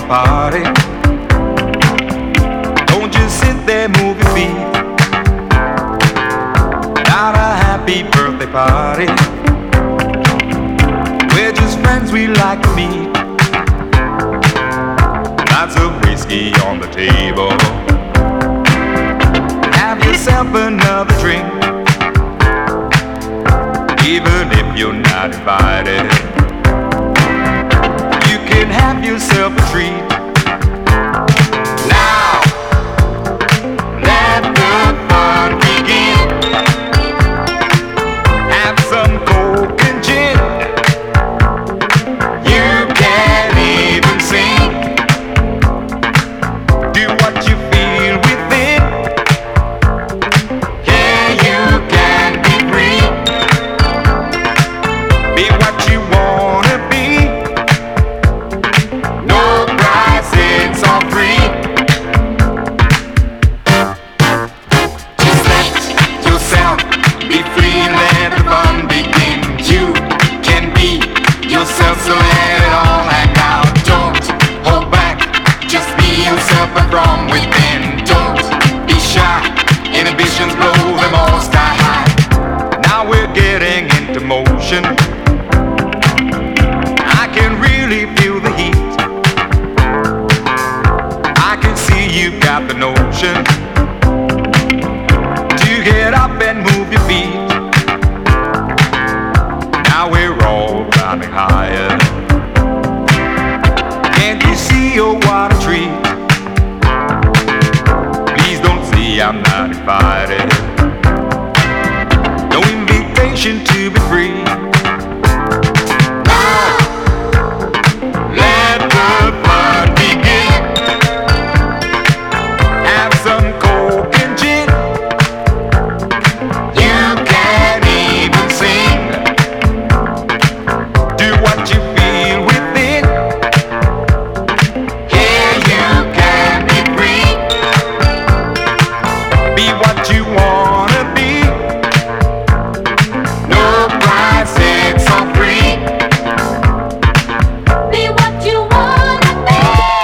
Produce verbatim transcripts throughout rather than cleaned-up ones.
party. Don't just sit there, move your feet. Not a happy birthday party. We're just friends we like to meet. Lots of whiskey on the table. Have yourself another drink, even if you're not invited. You can have yourself a treat. Now, let the fun begin. Have some coke and gin. You can even sing. Do what you feel within. Yeah, you can be free. Be what you wanna be. No price, it's all free. Just let yourself be free and let the fun begin. You can be yourself, so let it all hang out. Don't hold back, just be yourself but from within. Don't be shy, inhibitions blow them all sky high. Now we're getting into motion. I can really feel the heat. I can see you've got the notion to get up and move your feet. Now we're all climbing higher. Can't you see, oh what a treat? Please don't see I'm not invited. No invitation to be free. Let the fun begin. Have some coke and gin. You can even sing. Do what you feel within. Here you can be free. Be what you wanna be. No price, it's all free. Be what you wanna be.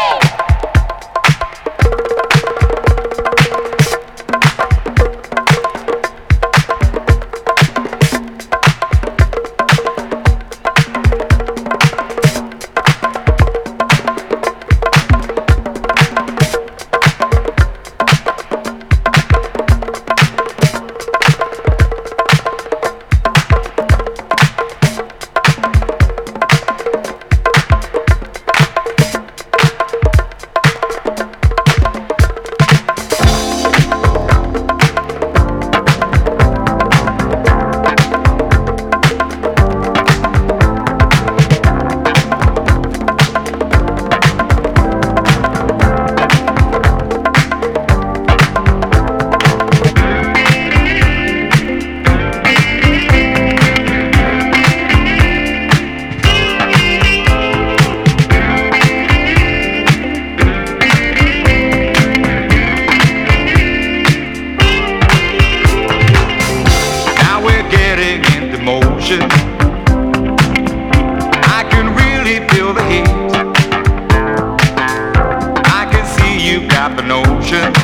Now we're getting into motion. I can really feel the heat. I can see you've got the notion